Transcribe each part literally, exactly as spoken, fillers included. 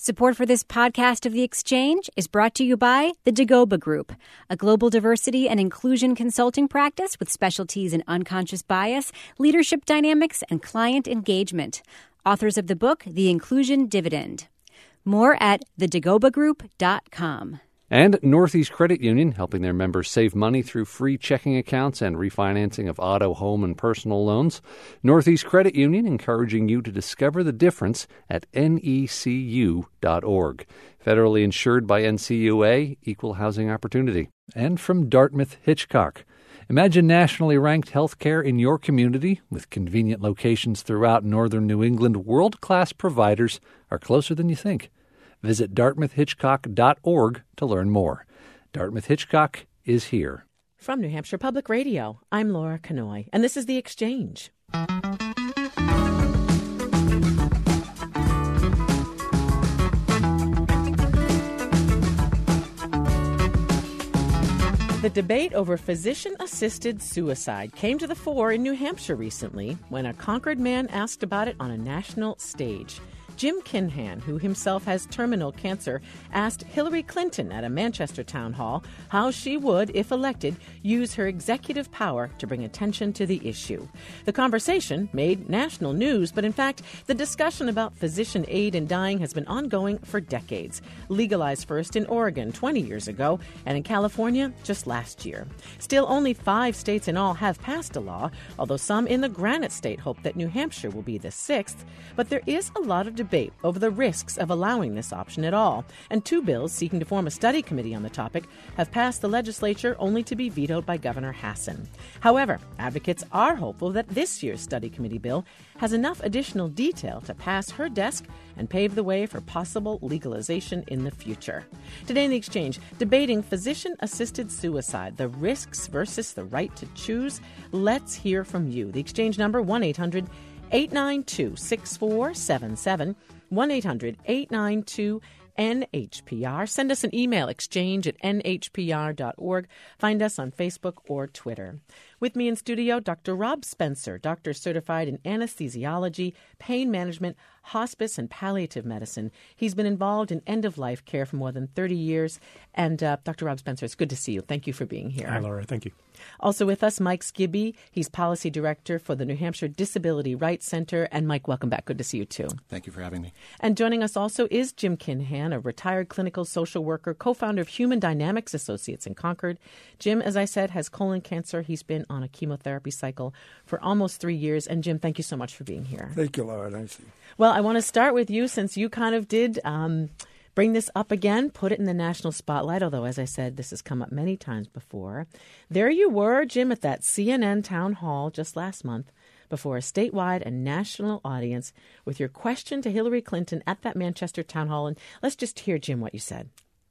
Support for this podcast of The Exchange is brought to you by the Dagoba Group, a global diversity and inclusion consulting practice with specialties in unconscious bias, leadership dynamics, and client engagement. Authors of the book, The Inclusion Dividend. More at the dagoba group dot com. And Northeast Credit Union, helping their members save money through free checking accounts and refinancing of auto, home, and personal loans. Northeast Credit Union encouraging you to discover the difference at N E C U dot org. Federally insured by N C U A, Equal Housing Opportunity. And from Dartmouth Hitchcock. Imagine nationally ranked healthcare in your community with convenient locations throughout northern New England. World-class providers are closer than you think. Visit Dartmouth Hitchcock dot org to learn more. Dartmouth Hitchcock is here. From New Hampshire Public Radio, I'm Laura Canoy, and this is The Exchange. The debate over physician-assisted suicide came to the fore in New Hampshire recently when a Concord man asked about it on a national stage. Jim Kinhan, who himself has terminal cancer, asked Hillary Clinton at a Manchester town hall how she would, if elected, use her executive power to bring attention to the issue. The conversation made national news, but in fact, the discussion about physician aid in dying has been ongoing for decades. Legalized first in Oregon twenty years ago, and in California just last year. Still, only five states in all have passed a law, although some in the Granite State hope that New Hampshire will be the sixth. But there is a lot of debate debate over the risks of allowing this option at all, and two bills seeking to form a study committee on the topic have passed the legislature only to be vetoed by Governor Hassan. However, advocates are hopeful that this year's study committee bill has enough additional detail to pass her desk and pave the way for possible legalization in the future. Today in The Exchange, debating physician-assisted suicide, the risks versus the right to choose. Let's hear from you. The Exchange number, one eight hundred eight nine two six four seven seven, one eight hundred eight nine two N H P R. Send us an email, exchange at N H P R dot org. Find us on Facebook or Twitter. With me in studio, Doctor Rob Spencer, doctor certified in anesthesiology, pain management, hospice, and palliative medicine. He's been involved in end-of-life care for more than thirty years. And uh, Doctor Rob Spencer, it's good to see you. Thank you for being here. Hi, Laura. Thank you. Also with us, Mike Skibby. He's policy director for the New Hampshire Disability Rights Center. And Mike, welcome back. Good to see you, too. Thank you for having me. And joining us also is Jim Kinhan, a retired clinical social worker, co-founder of Human Dynamics Associates in Concord. Jim, as I said, has colon cancer. He's been on a chemotherapy cycle for almost three years. And Jim, thank you so much for being here. Thank you, Laura. Nice to see you. Well, I want to start with you since you kind of did um, bring this up again, put it in the national spotlight, although, as I said, this has come up many times before. There you were, Jim, at that C N N town hall just last month before a statewide and national audience with your question to Hillary Clinton at that Manchester town hall. And let's just hear, Jim, what you said.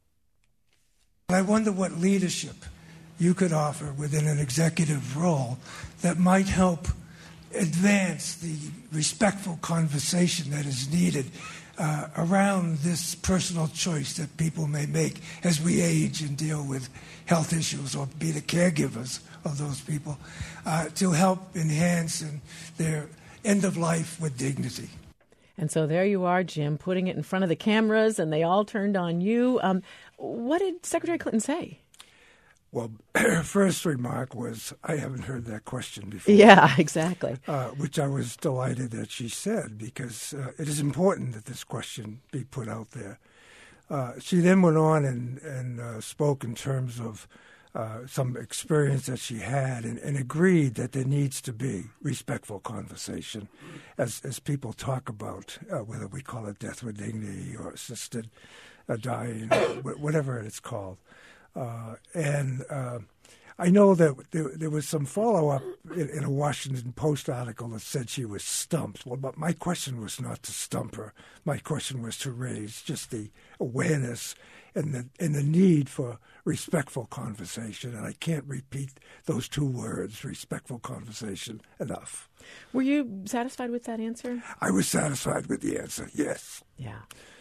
I wonder what leadership you could offer within an executive role that might help advance the respectful conversation that is needed uh, around this personal choice that people may make as we age and deal with health issues or be the caregivers of those people uh, to help enhance in their end of life with dignity. And so there you are, Jim, putting it in front of the cameras, and they all turned on you. Um, what did Secretary Clinton say? Well, her first remark was, I haven't heard that question before. Yeah, exactly. Uh, which I was delighted that she said, because uh, it is important that this question be put out there. Uh, she then went on and, and uh, spoke in terms of uh, some experience that she had and, and agreed that there needs to be respectful conversation as, as people talk about uh, whether we call it death with dignity or assisted uh, dying, whatever it's called. Uh, and uh, I know that there, there was some follow-up in, in a Washington Post article that said she was stumped. Well, but my question was not to stump her. My question was to raise just the awareness and the and the need for respectful conversation. And I can't repeat those two words, respectful conversation, enough. Were you satisfied with that answer? I was satisfied with the answer, yes. Yeah.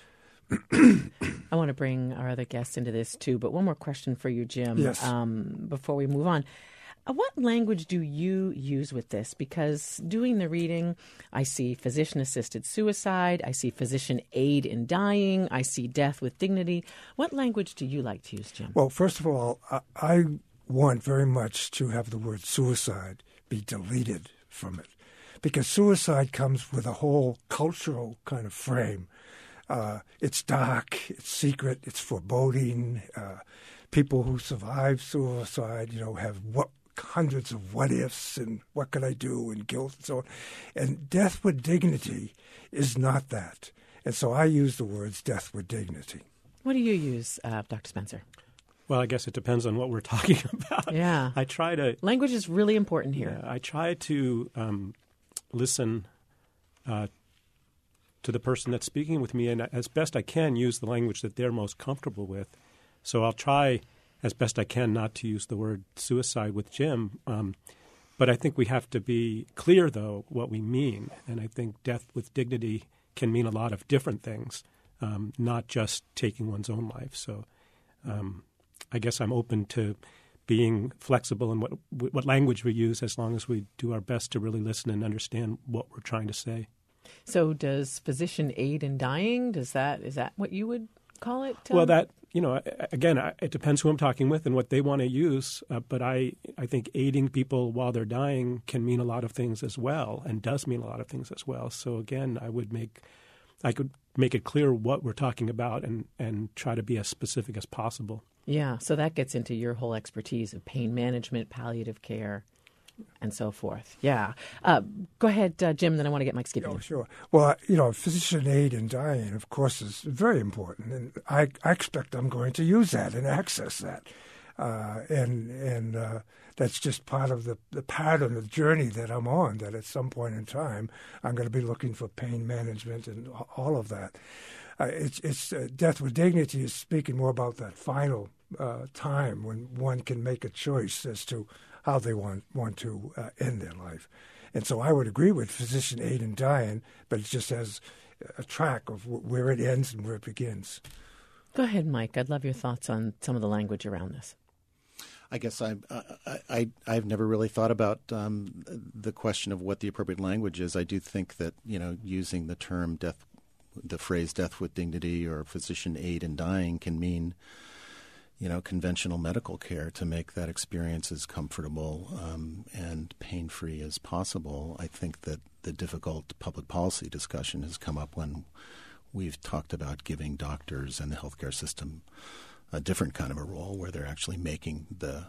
I want to bring our other guests into this, too, but one more question for you, Jim, yes. um, before we move on. uh, what language do you use with this? Because doing the reading, I see physician-assisted suicide, I see physician aid in dying, I see death with dignity. What language do you like to use, Jim? Well, first of all, I, I want very much to have the word suicide be deleted from it, because suicide comes with a whole cultural kind of frame. Uh, it's dark, it's secret, it's foreboding. Uh, people who survive suicide, you know, have what hundreds of what ifs and what could I do and guilt and so on. And death with dignity is not that. And so I use the words death with dignity. What do you use, uh, Doctor Spencer? Well, I guess it depends on what we're talking about. Yeah. I try to... Language is really important here. Yeah, I try to um, listen uh, to the person that's speaking with me and as best I can use the language that they're most comfortable with. So I'll try as best I can not to use the word suicide with Jim. Um, but I think we have to be clear, though, what we mean. And I think death with dignity can mean a lot of different things, um, not just taking one's own life. So um, I guess I'm open to being flexible in what what language we use as long as we do our best to really listen and understand what we're trying to say. So does physician aid in dying, does that is that what you would call it? Um? Well, that, you know, again, it depends who I'm talking with and what they want to use. Uh, but I, I think aiding people while they're dying can mean a lot of things as well, and does mean a lot of things as well. So again, I would make, I could make it clear what we're talking about and, and try to be as specific as possible. Yeah, so that gets into your whole expertise of pain management, palliative care, and so forth. Yeah. Uh, go ahead, uh, Jim, then I want to get Mike Skippy. Oh, sure. Well, you know, physician aid in dying, of course, is very important. And I, I expect I'm going to use that and access that. Uh, and and uh, that's just part of the, the pattern, the journey that I'm on, that at some point in time, I'm going to be looking for pain management and all of that. Uh, it's it's uh, death with dignity is speaking more about that final uh, time when one can make a choice as to how they want want to uh, end their life. And so I would agree with physician aid in dying, but it just has a track of w- where it ends and where it begins. Go ahead, Mike. I'd love your thoughts on some of the language around this. I guess I, I, I, I've never really thought about um, the question of what the appropriate language is. I do think that, you know, using the term death, the phrase death with dignity or physician aid in dying can mean, you know, conventional medical care to make that experience as comfortable um, and pain-free as possible. I think that the difficult public policy discussion has come up when we've talked about giving doctors and the healthcare system a different kind of a role where they're actually making the,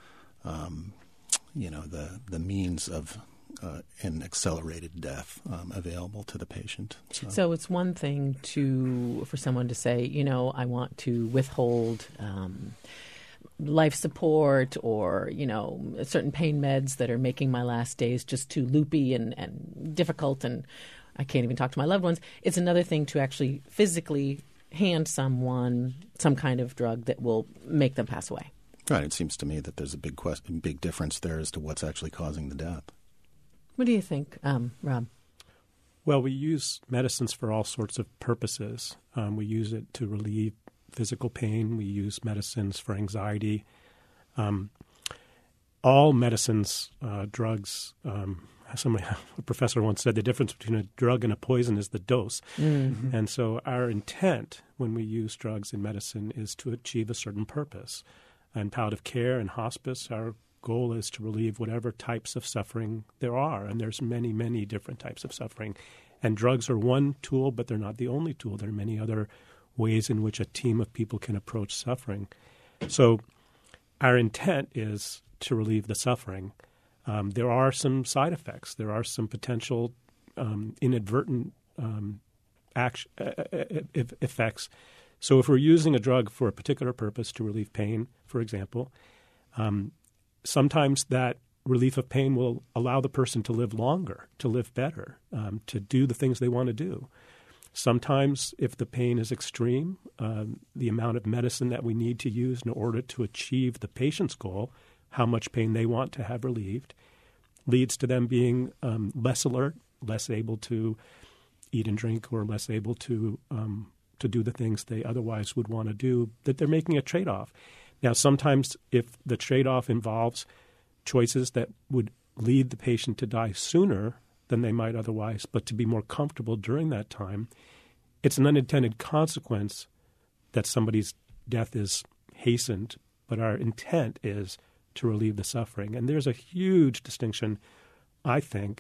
um, you know, the the means of uh, an accelerated death um, available to the patient. So. so it's one thing to for someone to say, you know, I want to withhold um, life support or, you know, certain pain meds that are making my last days just too loopy and, and difficult and I can't even talk to my loved ones. It's another thing to actually physically hand someone some kind of drug that will make them pass away. Right. It seems to me that there's a big question, big difference there as to what's actually causing the death. What do you think, um, Rob? Well, we use medicines for all sorts of purposes. Um, we use it to relieve physical pain. We use medicines for anxiety. Um, all medicines, uh, drugs, um, somebody, a professor once said the difference between a drug and a poison is the dose. Mm-hmm. And so our intent when we use drugs in medicine is to achieve a certain purpose. In palliative care and hospice, our goal is to relieve whatever types of suffering there are. And there's many, many different types of suffering. And drugs are one tool, but they're not the only tool. There are many other ways in which a team of people can approach suffering. So our intent is to relieve the suffering. Um, there are some side effects. There are some potential um, inadvertent um, action, uh, effects. So if we're using a drug for a particular purpose to relieve pain, for example, um, sometimes that relief of pain will allow the person to live longer, to live better, um, to do the things they want to do. Sometimes if the pain is extreme, um, the amount of medicine that we need to use in order to achieve the patient's goal, how much pain they want to have relieved, leads to them being um, less alert, less able to eat and drink, or less able to um, to do the things they otherwise would want to do, that they're making a trade-off. Now, sometimes if the trade-off involves choices that would lead the patient to die sooner than they might otherwise, but to be more comfortable during that time, it's an unintended consequence that somebody's death is hastened, but our intent is to relieve the suffering. And there's a huge distinction, I think,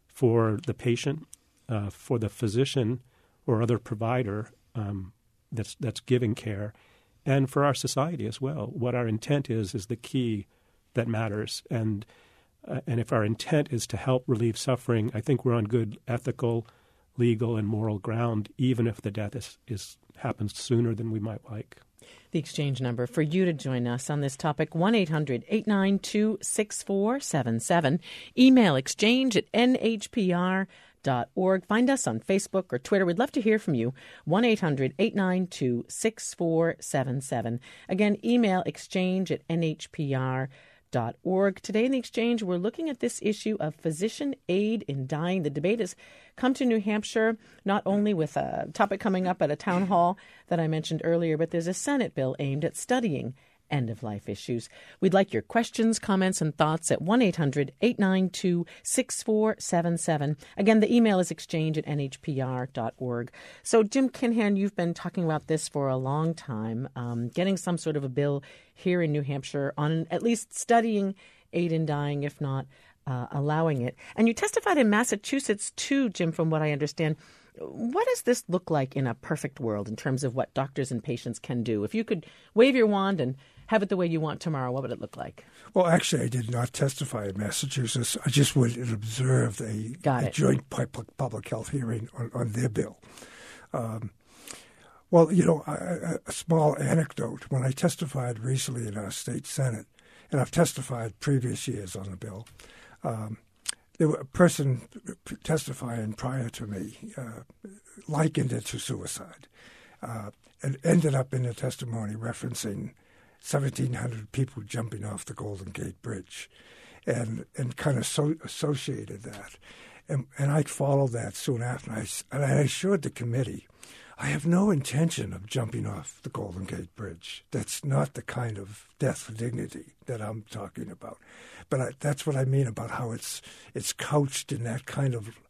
for the patient, uh, for the physician or other provider um, that's that's giving care, and for our society as well. What our intent is is the key that matters. And uh, and if our intent is to help relieve suffering, I think we're on good ethical, legal, and moral ground, even if the death is, is happens sooner than we might like. The exchange number for you to join us on this topic, one eight hundred eight nine two six four seven seven. Email exchange at n h p r dot org. Find us on Facebook or Twitter. We'd love to hear from you. one eight hundred eight nine two six four seven seven. Again, email exchange at n h p r dot org. Today in the exchange, we're looking at this issue of physician aid in dying. The debate has come to New Hampshire, not only with a topic coming up at a town hall that I mentioned earlier, but there's a Senate bill aimed at studying end-of-life issues. We'd like your questions, comments, and thoughts at one eight hundred eight nine two six four seven seven. Again, the email is exchange at n h p r dot org. So, Jim Kinhan, you've been talking about this for a long time, um, getting some sort of a bill here in New Hampshire on at least studying aid in dying, if not uh, allowing it. And you testified in Massachusetts, too, Jim, from what I understand. What does this look like in a perfect world in terms of what doctors and patients can do? If you could wave your wand and have it the way you want tomorrow, what would it look like? Well, actually, I did not testify in Massachusetts. I just went and observed a, a joint public health hearing on, on their bill. Um, well, you know, a, a small anecdote. When I testified recently in our state Senate, and I've testified previous years on the bill, um, there was a person testifying prior to me uh, likened it to suicide. Uh, and ended up in the testimony referencing seventeen hundred people jumping off the Golden Gate Bridge, and and kind of so associated that. And, and I followed that soon after. And I, and I assured the committee, I have no intention of jumping off the Golden Gate Bridge. That's not the kind of death with dignity that I'm talking about. But I, that's what I mean about how it's it's couched in that kind of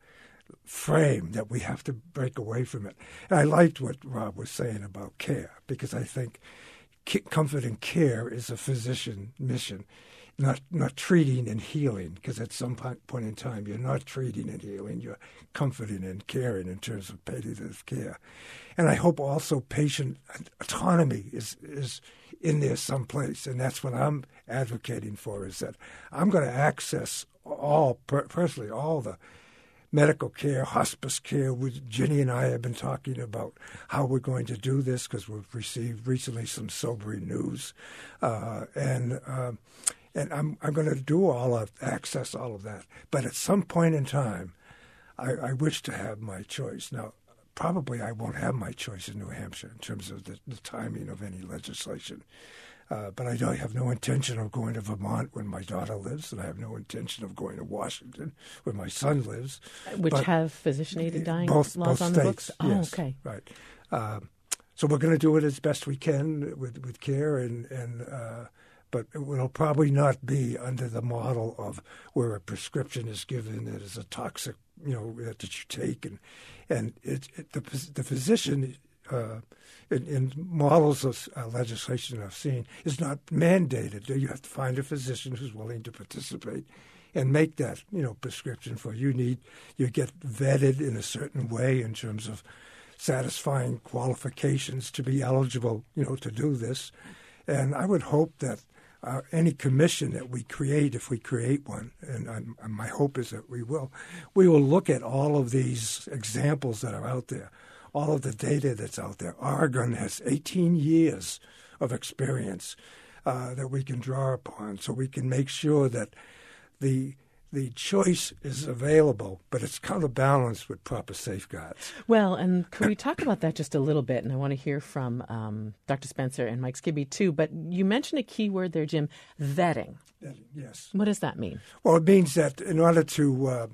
frame that we have to break away from it. And I liked what Rob was saying about care, because I think comfort and care is a physician mission, not not treating and healing, because at some point in time you're not treating and healing, you're comforting and caring in terms of palliative care. And I hope also patient autonomy is, is in there someplace, and that's what I'm advocating for, is that I'm going to access all, personally, all the medical care, hospice care. Ginny and I have been talking about how we're going to do this, because we've received recently some sobering news, uh, and uh, and I'm I'm going to do all of access all of that. But at some point in time, I, I wish to have my choice. Now, probably I won't have my choice in New Hampshire in terms of the, the timing of any legislation. Uh, but I don't have no intention of going to Vermont where my daughter lives, and I have no intention of going to Washington where my son lives. Which but have physician-aided dying both, laws both on states, the books? Oh, yes, okay. Right. Uh, so we're going to do it as best we can with, with care, and, and uh, but it will probably not be under the model of where a prescription is given that is a toxic, you know, that you take, and and it, it, the the physician. Uh, in, in models of uh, legislation I've seen, is not mandated. You have to find a physician who's willing to participate and make that, you know, prescription for you. Need you get vetted in a certain way in terms of satisfying qualifications to be eligible, you know, to do this. And I would hope that uh, any commission that we create, if we create one, and, I'm, and my hope is that we will, we will look at all of these examples that are out there. All of the data that's out there. Oregon has eighteen years of experience uh, that we can draw upon, so we can make sure that the the choice is available, but it's counterbalanced with proper safeguards. Well, and could we talk about that just a little bit? And I want to hear from um, Doctor Spencer and Mike Skibby, too. But you mentioned a key word there, Jim, vetting. Yes. What does that mean? Well, it means that in order to uh,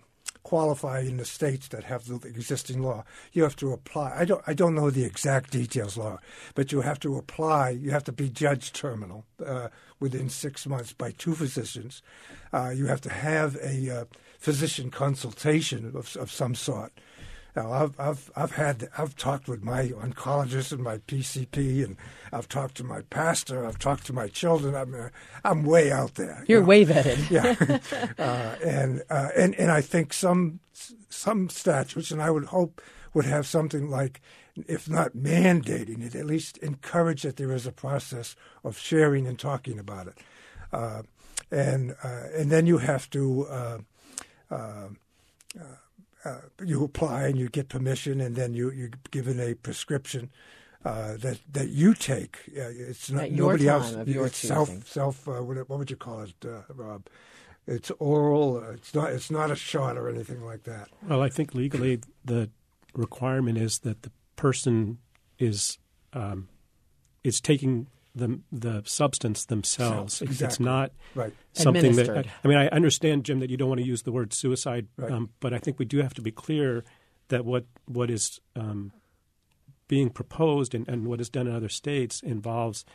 qualify in the states that have the existing law. You have to apply. I don't. I don't know the exact details, Laura, but you have to apply. You have to be judged terminal uh, within six months by two physicians. Uh, you have to have a uh, physician consultation of, of some sort. Now, I've I've I've had I've talked with my oncologist and my P C P, and I've talked to my pastor. I've talked to my children. I'm uh, I'm way out there. You're you know? way vetted. Yeah, uh, and uh, and and I think some some statutes, and I would hope would have something like, if not mandating it, at least encourage that there is a process of sharing and talking about it, uh, and uh, and then you have to. Uh, uh, uh, Uh, you apply and you get permission, and then you, you're given a prescription uh, that that you take. Uh, it's not At your nobody time else. of your it's self choosing. self. Uh, what, what would you call it, uh, Rob? It's oral. Uh, it's not. It's not a shot or anything like that. Well, I think legally the requirement is that the person is um, is taking the the substance themselves. Exactly. It's, it's not right. something that. Administered. I, I mean, I understand, Jim, that you don't want to use the word suicide, Right. um, but I think we do have to be clear that what what is um, being proposed and, and what is done in other states involves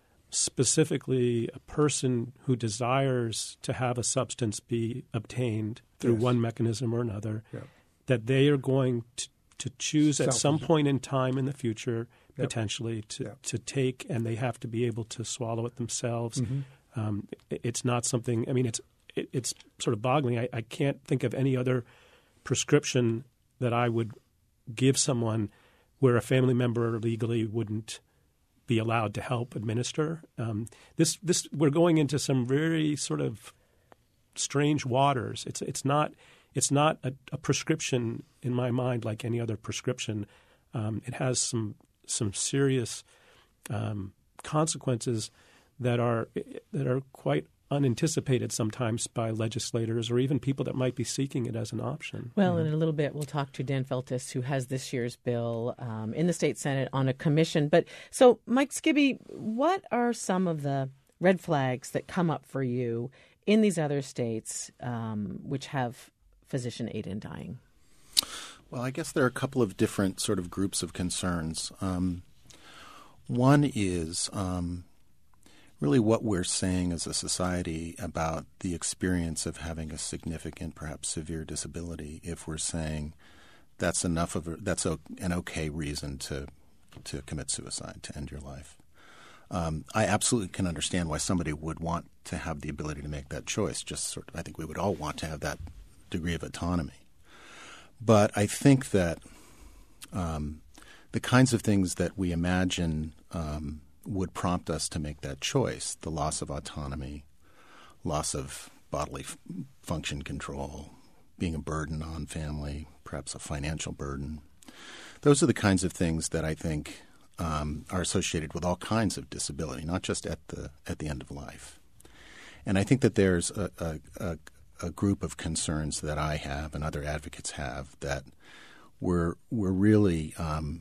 specifically a person who desires to have a substance be obtained through Yes. one mechanism or another, Yeah. that they are going to, to choose at some Self- point in time in the future, Yep. potentially, to, Yep. to take, and they have to be able to swallow it themselves. Mhm. Um, it, it's not something, I mean, it's it, it's sort of boggling. I, I can't think of any other prescription that I would give someone where a family member legally wouldn't be allowed to help administer. Um, this this we're going into some very sort of strange waters. It's it's not it's not a, a prescription in my mind like any other prescription. Um, it has some some serious um, consequences that are that are quite unanticipated sometimes by legislators or even people that might be seeking it as an option. Well, in a little bit, we'll talk to Dan Feltus, who has this year's bill um, in the state Senate on a commission. But so, Mike Skibby, what are some of the red flags that come up for you in these other states um, which have physician aid in dying? Well, I guess there are a couple of different sort of groups of concerns. Um, one is um, really what we're saying as a society about the experience of having a significant, perhaps severe disability. If we're saying that's enough of a, that's a, an okay reason to to commit suicide, to end your life. Um, I absolutely can understand why somebody would want to have the ability to make that choice. Just sort of, I think we would all want to have that degree of autonomy. But I think that um, the kinds of things that we imagine um, would prompt us to make that choice, the loss of autonomy, loss of bodily f- function control, being a burden on family, perhaps a financial burden, those are the kinds of things that I think um, are associated with all kinds of disability, not just at the at the end of life. And I think that there's a, a, a, a group of concerns that I have and other advocates have that we're we're really um,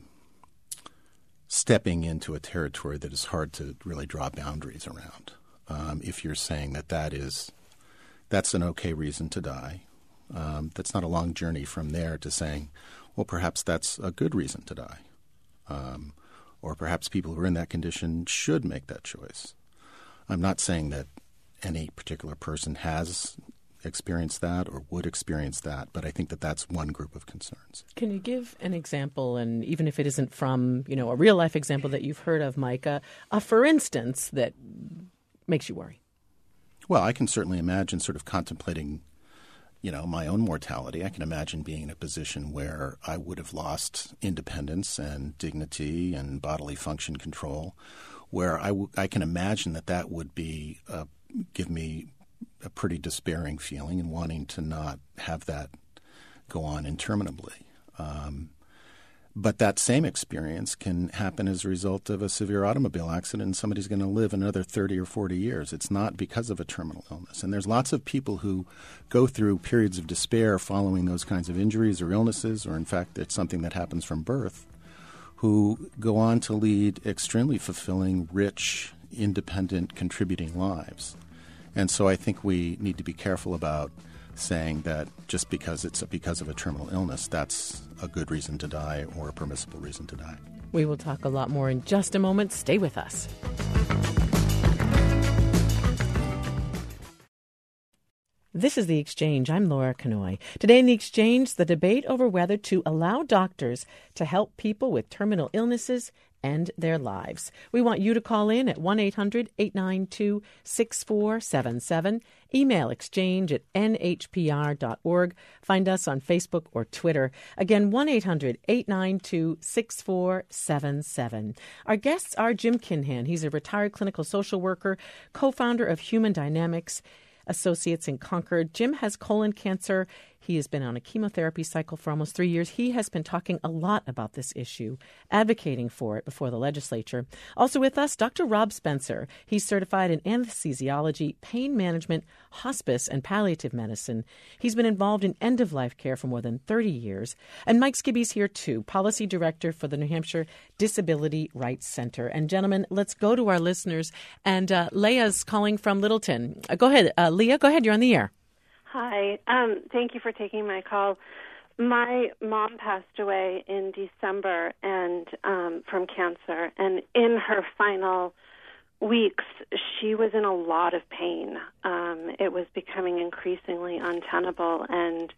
stepping into a territory that is hard to really draw boundaries around. Um, if you're saying that that is that's an okay reason to die, um, that's not a long journey from there to saying, well, perhaps that's a good reason to die, um, or perhaps people who are in that condition should make that choice. I'm not saying that any particular person has experienced that or would experience that, but I think that that's one group of concerns. Can you give an example, and even if it isn't from, you know, a real life example that you've heard of, Mike, a, a for instance that makes you worry? Well, I can certainly imagine sort of contemplating, you know, my own mortality. I can imagine being in a position where I would have lost independence and dignity and bodily function control, where I, w- I can imagine that that would be uh, give me a pretty despairing feeling and wanting to not have that go on interminably. Um, but that same experience can happen as a result of a severe automobile accident, and somebody's going to live another thirty or forty years. It's not because of a terminal illness. And there's lots of people who go through periods of despair following those kinds of injuries or illnesses, or in fact it's something that happens from birth, who go on to lead extremely fulfilling, rich, independent, contributing lives. And so I think we need to be careful about saying that just because it's because of a terminal illness, that's a good reason to die or a permissible reason to die. We will talk a lot more in just a moment. Stay with us. This is The Exchange. I'm Laura Kanoy. Today in The Exchange, the debate over whether to allow doctors to help people with terminal illnesses end their lives. We want you to call in at one eight hundred eight nine two six four seven seven. Email exchange at n h p r dot org. Find us on Facebook or Twitter. Again, one eight hundred eight nine two six four seven seven. Our guests are Jim Kinhan. He's a retired clinical social worker, co-founder of Human Dynamics Associates in Concord. Jim has colon cancer. He has been on a chemotherapy cycle for almost three years. He has been talking a lot about this issue, advocating for it before the legislature. Also with us, Doctor Rob Spencer. He's certified in anesthesiology, pain management, hospice, and palliative medicine. He's been involved in end-of-life care for more than thirty years. And Mike Skibby's here, too, policy director for the New Hampshire Disability Rights Center. And gentlemen, let's go to our listeners. And uh, Leah's calling from Littleton. Uh, go ahead, uh, Leah. Go ahead. You're on the air. Hi. Um, thank you for taking my call. My mom passed away in December and um, from cancer, and in her final weeks, she was in a lot of pain. Um, it was becoming increasingly untenable, and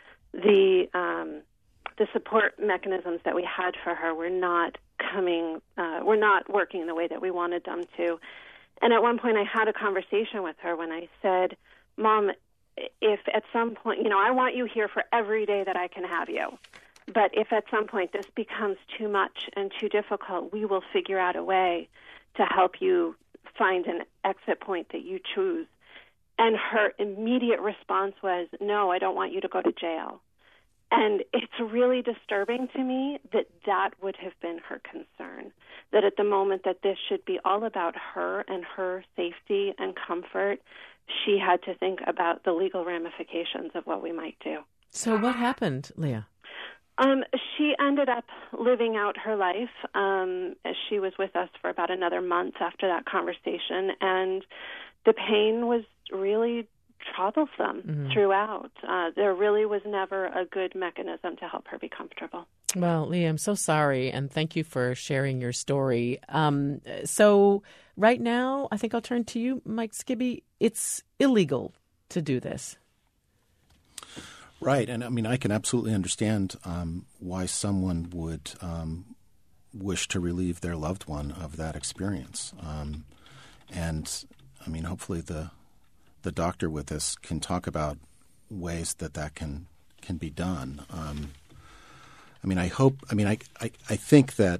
the um, the support mechanisms that we had for her were not coming, uh, were not working the way that we wanted them to. And at one point, I had a conversation with her when I said, "Mom, if at some point, you know, I want you here for every day that I can have you. But if at some point this becomes too much and too difficult, we will figure out a way to help you find an exit point that you choose." And her immediate response was, "No, I don't want you to go to jail." And it's really disturbing to me that that would have been her concern, that at the moment that this should be all about her and her safety and comfort, she had to think about the legal ramifications of what we might do. So what happened, Leah? Um, she ended up living out her life. Um, she was with us for about another month after that conversation, and the pain was really troublesome mm-hmm. throughout. Uh, there really was never a good mechanism to help her be comfortable. Well, Leah, I'm so sorry, and thank you for sharing your story. Um, so right now, I think I'll turn to you, Mike Skibby. It's illegal to do this. Right. And I mean, I can absolutely understand um, why someone would um, wish to relieve their loved one of that experience. Um, and I mean, hopefully the the doctor with us can talk about ways that that can can be done. Um, I mean, I hope. I mean, I I, I think that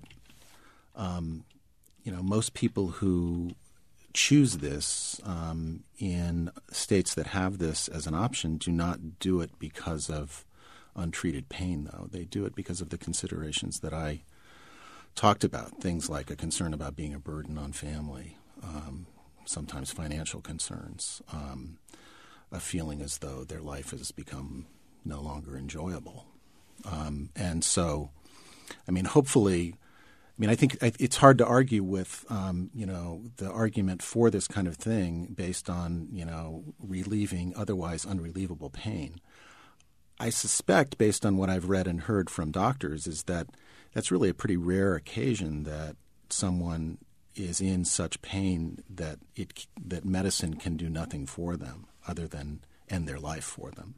um, you know, most people who choose this um, in states that have this as an option do not do it because of untreated pain, though. They do it because of the considerations that I talked about, things like a concern about being a burden on family, um, sometimes financial concerns, um, a feeling as though their life has become no longer enjoyable. Um, and so, I mean, hopefully, I mean, I think it's hard to argue with, um, you know, the argument for this kind of thing based on, you know, relieving otherwise unrelievable pain. I suspect, based on what I've read and heard from doctors, is that that's really a pretty rare occasion that someone is in such pain that it that medicine can do nothing for them other than end their life for them.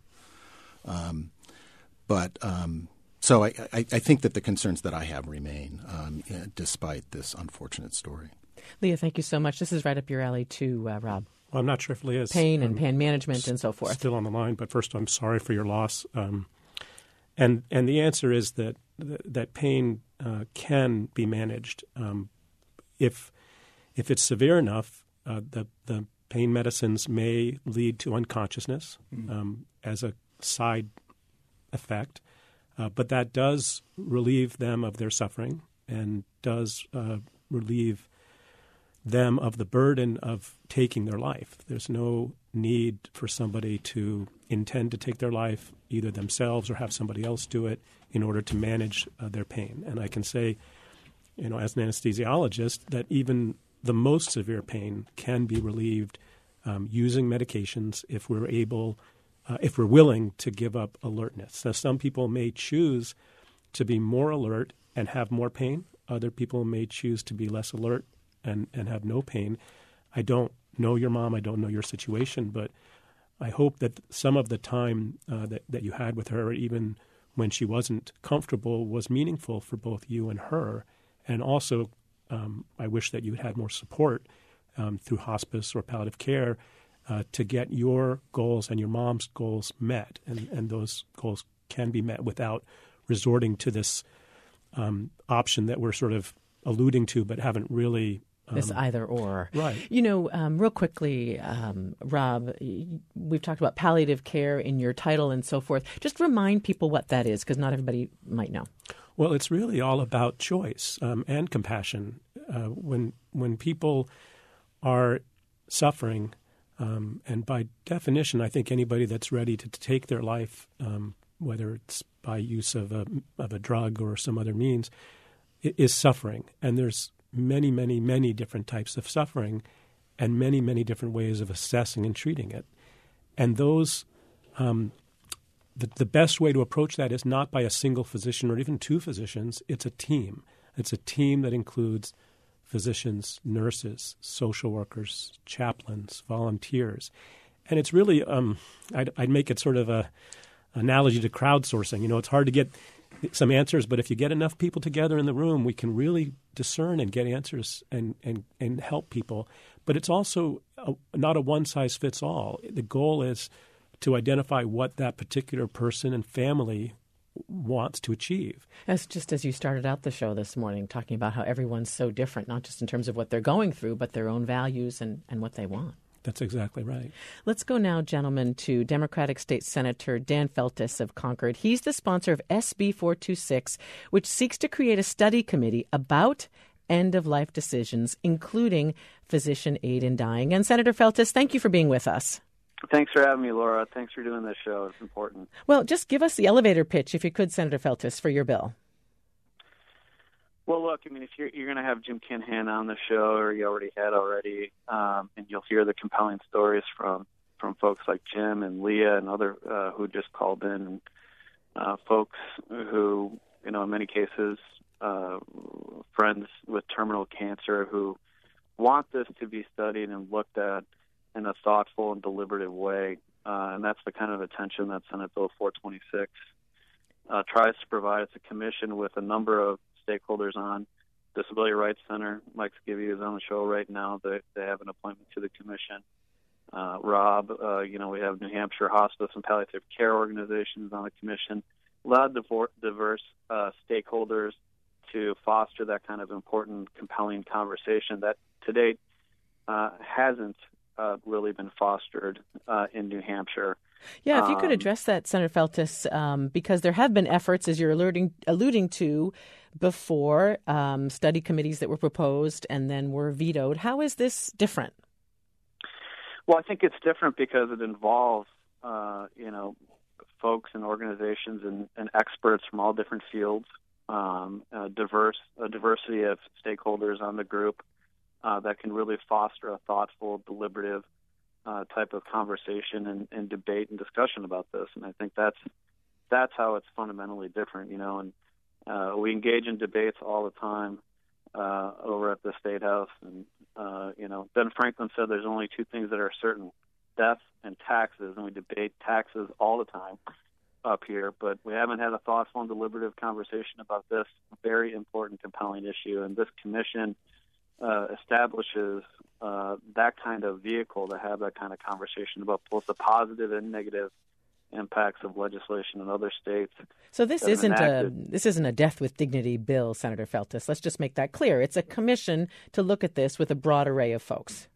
Um, but um, so I, I, I think that the concerns that I have remain, um, despite this unfortunate story. Leah, thank you so much. This is right up your alley too, uh, Rob. Well, I'm not sure if Leah's pain and um, pain management and so forth still on the line. But first, I'm sorry for your loss. Um, and and the answer is that that pain uh, can be managed um, if if it's severe enough. Uh, the the pain medicines may lead to unconsciousness mm-hmm. um, as a side effect, uh, but that does relieve them of their suffering and does uh, relieve them of the burden of taking their life. There's no need for somebody to intend to take their life, either themselves or have somebody else do it, in order to manage uh, their pain. And I can say, you know, as an anesthesiologist, that even the most severe pain can be relieved um, using medications if we're able uh, if we're willing to give up alertness. Now, some people may choose to be more alert and have more pain. Other people may choose to be less alert and, and have no pain. I don't know your mom. I don't know your situation, but I hope that some of the time uh, that, that you had with her, even when she wasn't comfortable, was meaningful for both you and her. And also, um, I wish that you had more support um, through hospice or palliative care uh, to get your goals and your mom's goals met. And, and those goals can be met without resorting to this um, option that we're sort of alluding to but haven't really Um, this either or. Right. You know, um, real quickly, um, Rob, we've talked about palliative care in your title and so forth. Just remind people what that is, because not everybody might know. Well, it's really all about choice um, and compassion. Uh, when when people are suffering, um, and by definition, I think anybody that's ready to, to take their life, um, whether it's by use of a of a drug or some other means, is suffering. And there's many, many, many different types of suffering and many, many different ways of assessing and treating it. And those, um, the, the best way to approach that is not by a single physician or even two physicians. It's a team. It's a team that includes physicians, nurses, social workers, chaplains, volunteers. And it's really, um, I'd, I'd make it sort of a analogy to crowdsourcing. You know, it's hard to get some answers, but if you get enough people together in the room, we can really discern and get answers and, and, and help people. But it's also a, not a one-size-fits-all. The goal is to identify what that particular person and family wants to achieve. That's just as you started out the show this morning, talking about how everyone's so different, not just in terms of what they're going through, but their own values and, and what they want. That's exactly right. Let's go now, gentlemen, to Democratic State Senator Dan Feltes of Concord. He's the sponsor of S B four twenty-six, which seeks to create a study committee about end-of-life decisions, including physician aid in dying. And Senator Feltes, thank you for being with us. Thanks for having me, Laura. Thanks for doing this show. It's important. Well, just give us the elevator pitch, if you could, Senator Feltes, for your bill. Well, look, I mean, if you're, you're going to have Jim Kinhan on the show, or you already had already, um, and you'll hear the compelling stories from, from folks like Jim and Leah and other uh, who just called in, and uh, folks who, you know, in many cases, uh, friends with terminal cancer who want this to be studied and looked at in a thoughtful and deliberative way. Uh, and that's the kind of attention that Senate Bill four twenty-six uh, tries to provide. It's a commission with a number of stakeholders on. Disability Rights Center, Mike Skivvy is on the show right now. They, they have an appointment to the commission. Uh, Rob, uh, you know, we have New Hampshire Hospice and Palliative Care Organizations on the commission. A lot of diverse uh, stakeholders to foster that kind of important, compelling conversation that to date uh, hasn't uh, really been fostered uh, in New Hampshire. Yeah, if you could Um, address that, Senator Feltes, um, because there have been efforts, as you're alluding, alluding to, before, um, study committees that were proposed and then were vetoed. How is this different? Well, I think it's different because it involves, uh, you know, folks and organizations and, and experts from all different fields, um, a diverse, a diversity of stakeholders on the group uh, that can really foster a thoughtful, deliberative uh, type of conversation and, and debate and discussion about this. And I think that's that's how it's fundamentally different, you know. And uh, we engage in debates all the time uh, over at the State House. And, uh, you know, Ben Franklin said there's only two things that are certain, death and taxes, and we debate taxes all the time up here, but we haven't had a thoughtful and deliberative conversation about this very important, compelling issue. And this commission uh, establishes uh, that kind of vehicle to have that kind of conversation about both the positive and negative impacts of legislation in other states. So this that have isn't a enacted. this isn't a death with dignity bill, Senator Feltes. Let's just make that clear. It's a commission to look at this with a broad array of folks.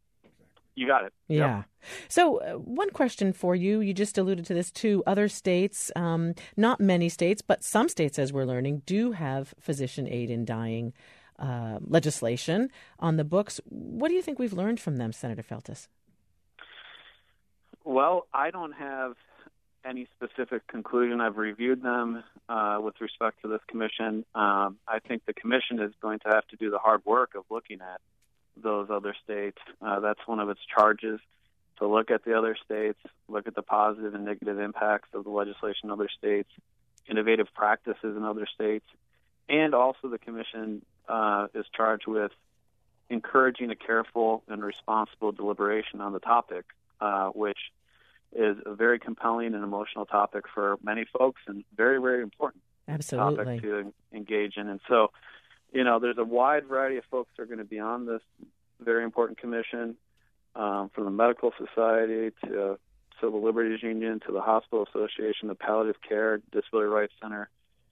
You got it. Yeah. Yep. So uh, one question for you. You just alluded to this too. Other states, um, not many states, but some states, as we're learning, do have physician aid in dying uh, legislation on the books. What do you think we've learned from them, Senator Feltes? Well, I don't have any specific conclusion. I've reviewed them uh, with respect to this commission. Um, I think the commission is going to have to do the hard work of looking at those other states. Uh, that's one of its charges. to look at the other states, look at the positive and negative impacts of the legislation in other states, innovative practices in other states, and also the commission uh, is charged with encouraging a careful and responsible deliberation on the topic, uh, which is a very compelling and emotional topic for many folks and very, very important Absolutely. topic to engage in. And so, you know, there's a wide variety of folks that are going to be on this very important commission, um, from the Medical Society to Civil Liberties Union to the Hospital Association, the Palliative Care, Disability Rights Center,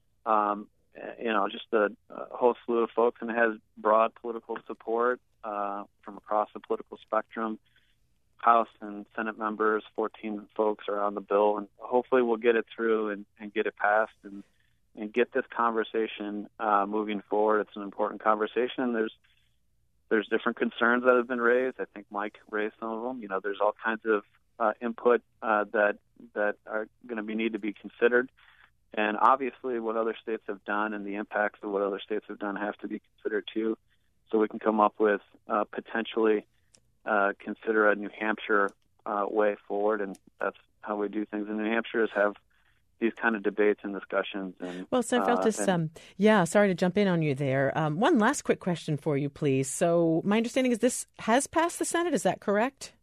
um, you know, just a, a whole slew of folks, and it has broad political support uh, from across the political spectrum. House and Senate members, fourteen folks are on the bill, and hopefully we'll get it through and, and get it passed and, and get this conversation uh, moving forward. It's an important conversation. There's there's different concerns that have been raised. I think Mike raised some of them. You know, there's all kinds of uh, input uh, that that are going to be need to be considered. And obviously what other states have done and the impacts of what other states have done have to be considered too, so we can come up with uh, potentially uh, consider a New Hampshire uh, way forward. And that's how we do things in New Hampshire, is have these kind of debates and discussions. And, well, Senator Feltes, uh, and, um, yeah, sorry to jump in on you there. Um, one last quick question for you, please. So my understanding is this has passed the Senate. Is that correct?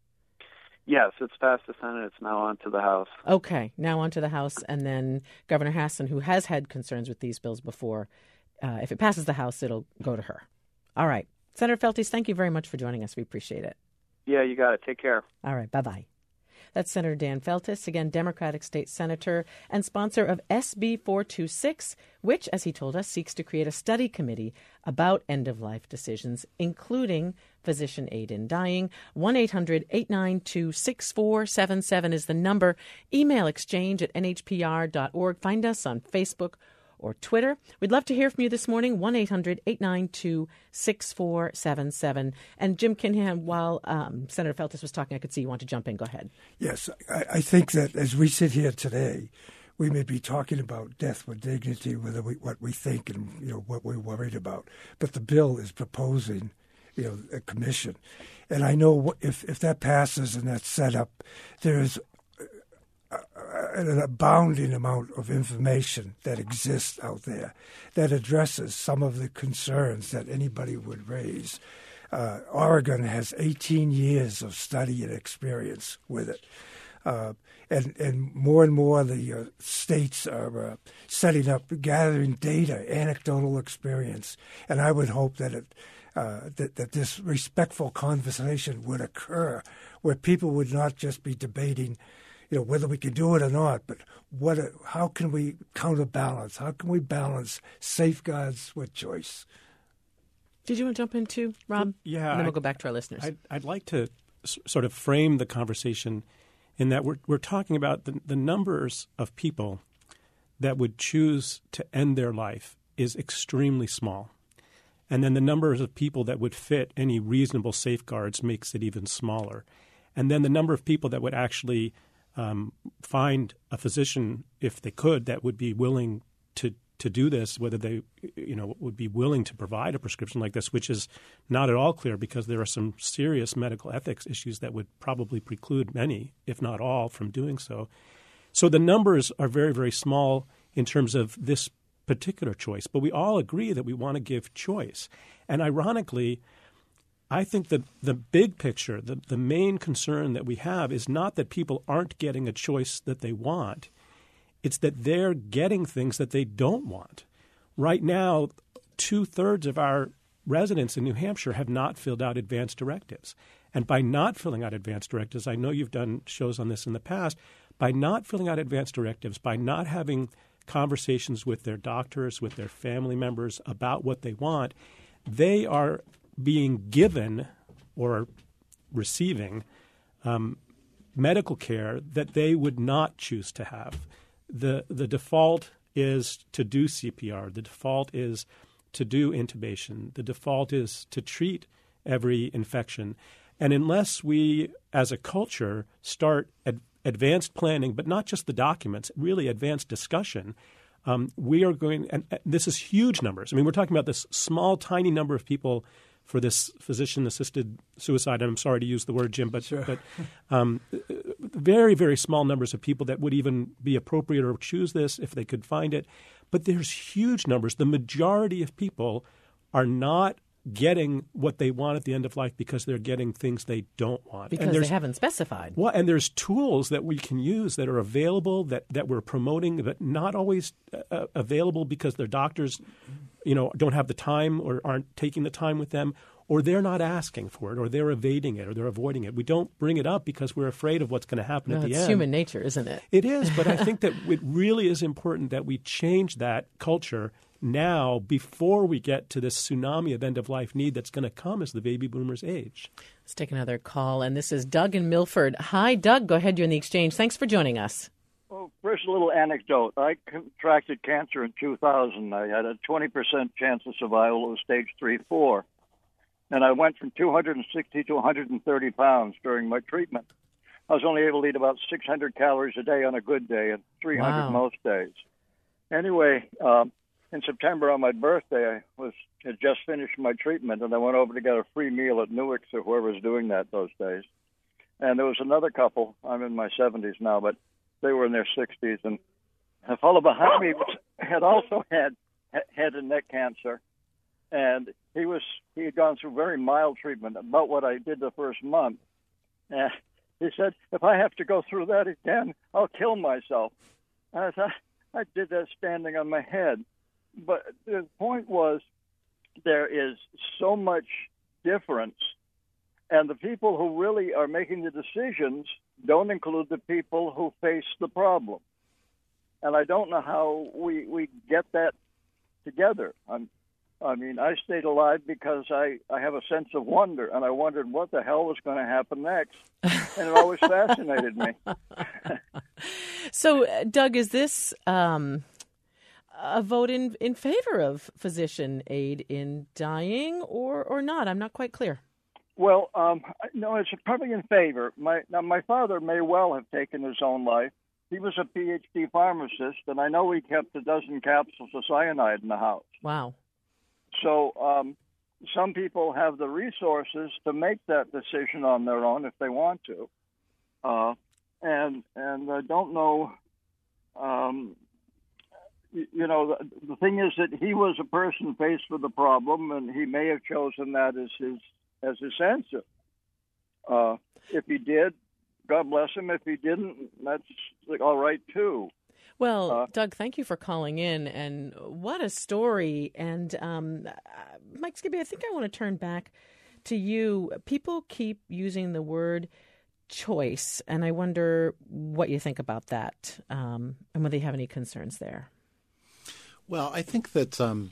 Yes, it's passed the Senate. It's now on to the House. Okay, now on to the House. And then Governor Hassan, who has had concerns with these bills before, uh, if it passes the House, it'll go to her. All right. Senator Feltes, thank you very much for joining us. We appreciate it. Yeah, you got it. Take care. All right. Bye-bye. That's Senator Dan Feltes, again, Democratic state senator and sponsor of S B four twenty-six, which, as he told us, seeks to create a study committee about end-of-life decisions, including physician aid in dying. one eight hundred eight nine two six four seven seven is the number. Email exchange at n h p r dot org. Find us on Facebook or Twitter. We'd love to hear from you this morning, one eight hundred eight nine two six four seven seven. And Jim Kinhan, while um, Senator Feltes was talking, I could see you want to jump in. Go ahead. Yes, I, I think that as we sit here today, we may be talking about death with dignity, whether we, what we think and, you know, what we're worried about. But the bill is proposing, you know, a commission. And I know if, if that passes and that's set up, there is an abounding amount of information that exists out there that addresses some of the concerns that anybody would raise. Uh, Oregon has eighteen years of study and experience with it. Uh, and, and more and more the uh, states are uh, setting up, gathering data, anecdotal experience. And I would hope that it uh, that, that this respectful conversation would occur where people would not just be debating, you know, whether we can do it or not, but what? How can we counterbalance? How can we balance safeguards with choice? Did you want to jump in too, Rob? Yeah. And then we'll I'd, go back to our listeners. I'd, I'd like to s- sort of frame the conversation in that we're we're talking about the, the numbers of people that would choose to end their life is extremely small. And then the numbers of people that would fit any reasonable safeguards makes it even smaller. And then the number of people that would actually Um, find a physician, if they could, that would be willing to to do this, whether they, you know, would be willing to provide a prescription like this, which is not at all clear because there are some serious medical ethics issues that would probably preclude many, if not all, from doing so. So the numbers are very, very small in terms of this particular choice, but we all agree that we want to give choice. And ironically, I think that the big picture, the, the main concern that we have is not that people aren't getting a choice that they want. It's that they're getting things that they don't want. Right now, two-thirds of our residents in New Hampshire have not filled out advance directives. And by not filling out advance directives, I know you've done shows on this in the past, by not filling out advance directives, by not having conversations with their doctors, with their family members about what they want, they are being given or receiving um, medical care that they would not choose to have. The the default is to do C P R. The default is to do intubation. The default is to treat every infection. And unless we, as a culture, start ad- advanced planning, but not just the documents, really advanced discussion, um, we are going – and this is huge numbers. I mean, we're talking about this small, tiny number of people for this physician-assisted suicide. And I'm sorry to use the word, Jim, but, sure. but um, very, very small numbers of people that would even be appropriate or choose this if they could find it. But there's huge numbers. The majority of people are not getting what they want at the end of life because they're getting things they don't want. Because they haven't specified. Well, and there's tools that we can use that are available that, that we're promoting, but not always uh, available because their doctors, you know, don't have the time or aren't taking the time with them, or they're not asking for it, or they're evading it, or they're avoiding it. We don't bring it up because we're afraid of what's going to happen no, at the it's end. It's human nature, isn't it? It is, but I think that it really is important that we change that culture now before we get to this tsunami of end-of-life need that's going to come as the baby boomers age. Let's take another call, and this is Doug in Milford. Hi, Doug. Go ahead. You're in the exchange. Thanks for joining us. Well, first, a little anecdote. I contracted cancer in two thousand. I had a twenty percent chance of survival. It was stage three, four. And I went from two hundred sixty to one hundred thirty pounds during my treatment. I was only able to eat about six hundred calories a day on a good day and three hundred Wow. most days. Anyway, um, in September on my birthday, I was had just finished my treatment, and I went over to get a free meal at Newark's or whoever was doing that those days. And there was another couple. I'm in my seventies now, but they were in their sixties. And a fellow behind me was, had also had head and neck cancer. And he was he had gone through very mild treatment, about what I did the first month. And he said, if I have to go through that again, I'll kill myself. And I thought, I did that standing on my head. But the point was, there is so much difference. And the people who really are making the decisions don't include the people who face the problem. And I don't know how we, we get that together. I'm, I mean, I stayed alive because I, I have a sense of wonder, and I wondered what the hell was going to happen next. And it always fascinated me. So, uh, Doug, is this um, a vote in, in favor of physician aid in dying or, or not? I'm not quite clear. Well, um, no, it's probably in favor. My now, my father may well have taken his own life. He was a P H D pharmacist, and I know he kept a dozen capsules of cyanide in the house. Wow. So um, some people have the resources to make that decision on their own if they want to. Uh, and and I don't know, um, you, you know, the, the thing is that he was a person faced with a problem, and he may have chosen that as his as his answer. Uh, if he did, God bless him. If he didn't, that's all right, too. Well, Uh, Doug, thank you for calling in, and what a story. And um, uh, Mike Skibby, I think I want to turn back to you. People keep using the word choice, and I wonder what you think about that um, and whether you have any concerns there. Well, I think that um,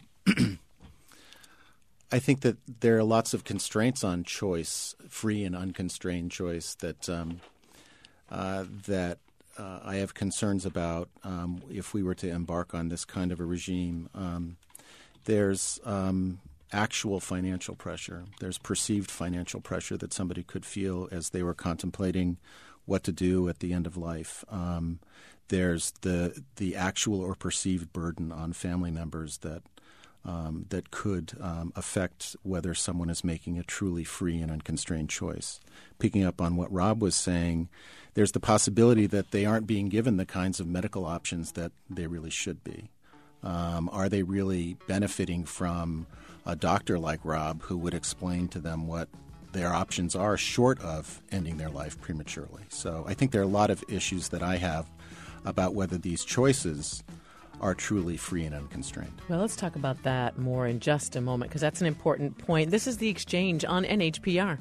I think that there are lots of constraints on choice, free and unconstrained choice, that um, uh, that uh, I have concerns about um, if we were to embark on this kind of a regime. Um, there's um, actual financial pressure. There's perceived financial pressure that somebody could feel as they were contemplating what to do at the end of life. Um, there's the the actual or perceived burden on family members that um, that could um, affect whether someone is making a truly free and unconstrained choice. Picking up on what Rob was saying, there's the possibility that they aren't being given the kinds of medical options that they really should be. Um, are they really benefiting from a doctor like Rob who would explain to them what their options are short of ending their life prematurely? So I think there are a lot of issues that I have about whether these choices are truly free and unconstrained. Well, let's talk about that more in just a moment, because that's an important point. This is The Exchange on N H P R.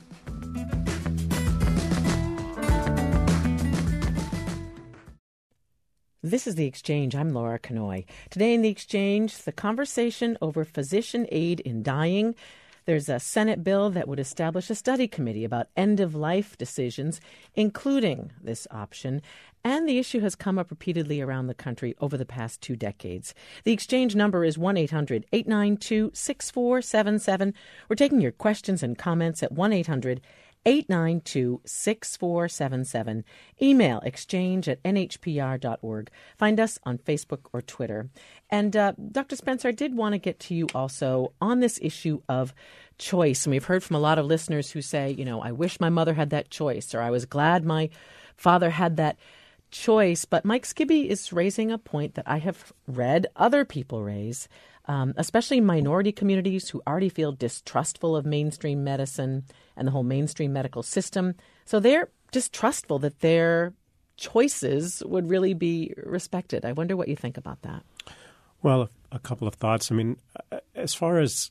This is The Exchange. I'm Laura Kanoy. Today in The Exchange, the conversation over physician aid in dying. There's a Senate bill that would establish a study committee about end-of-life decisions, including this option. And the issue has come up repeatedly around the country over the past two decades. The Exchange number is one eight hundred eight nine two six four seven seven. We're taking your questions and comments at one eight hundred eight nine two, six four seven seven. Email exchange at n h p r dot org. Find us on Facebook or Twitter. And uh, Doctor Spencer, I did want to get to you also on this issue of choice. And we've heard from a lot of listeners who say, you know, I wish my mother had that choice, or I was glad my father had that choice. But Mike Skibbe is raising a point that I have read other people raise, um, especially minority communities who already feel distrustful of mainstream medicine and the whole mainstream medical system. So they're distrustful that their choices would really be respected. I wonder what you think about that. Well, a couple of thoughts. I mean, as far as